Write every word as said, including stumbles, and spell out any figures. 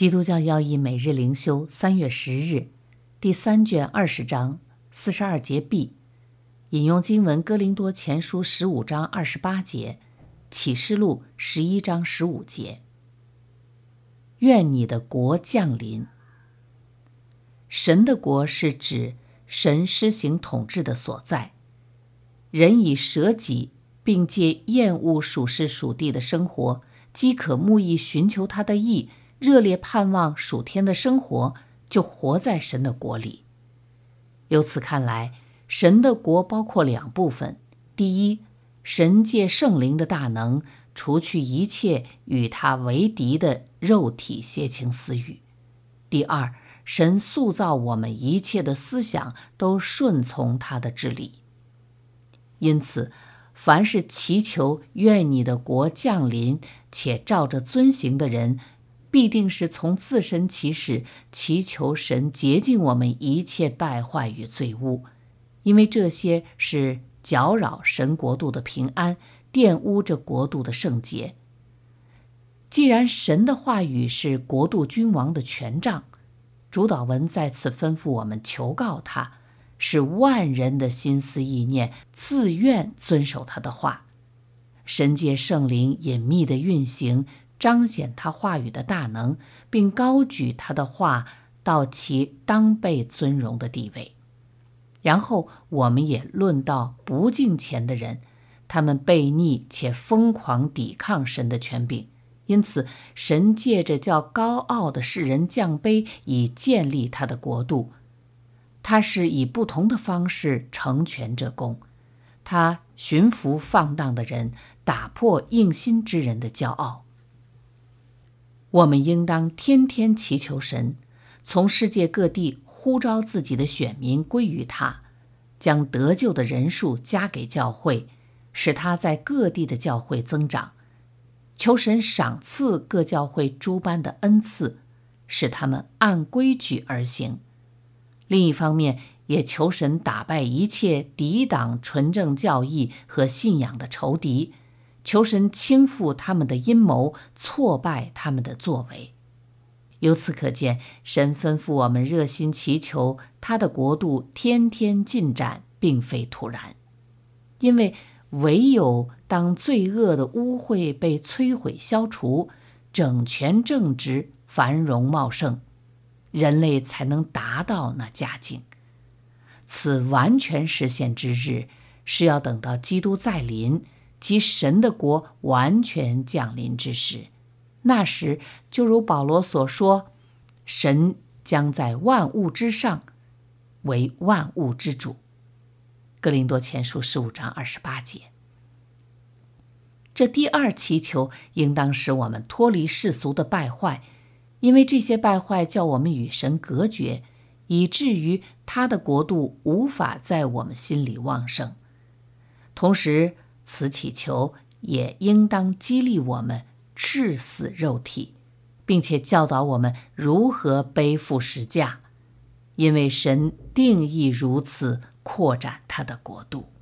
基督教要义每日灵修三月十日，第三卷二十章四十二节 B， 引用经文哥林多前书十五章二十八节，启示录十一章十五节。愿你的国降临。神的国是指神施行统治的所在。人以舍己，并借厌恶属世属地的生活，饥渴慕义寻求他的义，热烈盼望属天的生活，就活在神的国里。由此看来，神的国包括两部分：第一，神借圣灵的大能，除去一切与他为敌的肉体邪情私欲；第二，神塑造我们一切的思想都顺从他的治理。因此，凡是祈求愿你的国降临且照着遵行的人，必定是从自身起始，祈求神洁净我们一切败坏与罪污，因为这些是搅扰神国度的平安，玷污这国度的圣洁。既然神的话语是国度君王的权杖，主祷文再次吩咐我们求告他，使万人的心思意念自愿遵守他的话。神借圣灵隐秘的运行，彰显他话语的大能，并高举他的话到其当被尊荣的地位。然后我们也论到不敬虔的人，他们悖逆且疯狂抵抗神的权柄，因此神借着叫高傲的世人降卑，以建立他的国度。他是以不同的方式成全这功，他驯服放荡的人，打破硬心之人的骄傲。我们应当天天祈求神，从世界各地呼召自己的选民归于他，将得救的人数加给教会，使他在各地的教会增长。求神赏赐各教会诸般的恩赐，使他们按规矩而行。另一方面，也求神打败一切抵挡纯正教义和信仰的仇敌，求神倾覆他们的阴谋，挫败他们的作为。由此可见，神吩咐我们热心祈求他的国度天天进展，并非突然。因为唯有当罪恶的污秽被摧毁消除，整全正直繁荣茂盛，人类才能达到那佳境。此完全实现之日，是要等到基督再临，即神的国完全降临之时。那时，就如保罗所说，神将在万物之上，为万物之主。哥林多前书十五章二十八节。这第二祈求应当使我们脱离世俗的败坏，因为这些败坏叫我们与神隔绝，以至于他的国度无法在我们心里旺盛。同时，此祈求也应当激励我们治死肉体，并且教导我们如何背负十架，因为神定义如此扩展他的国度。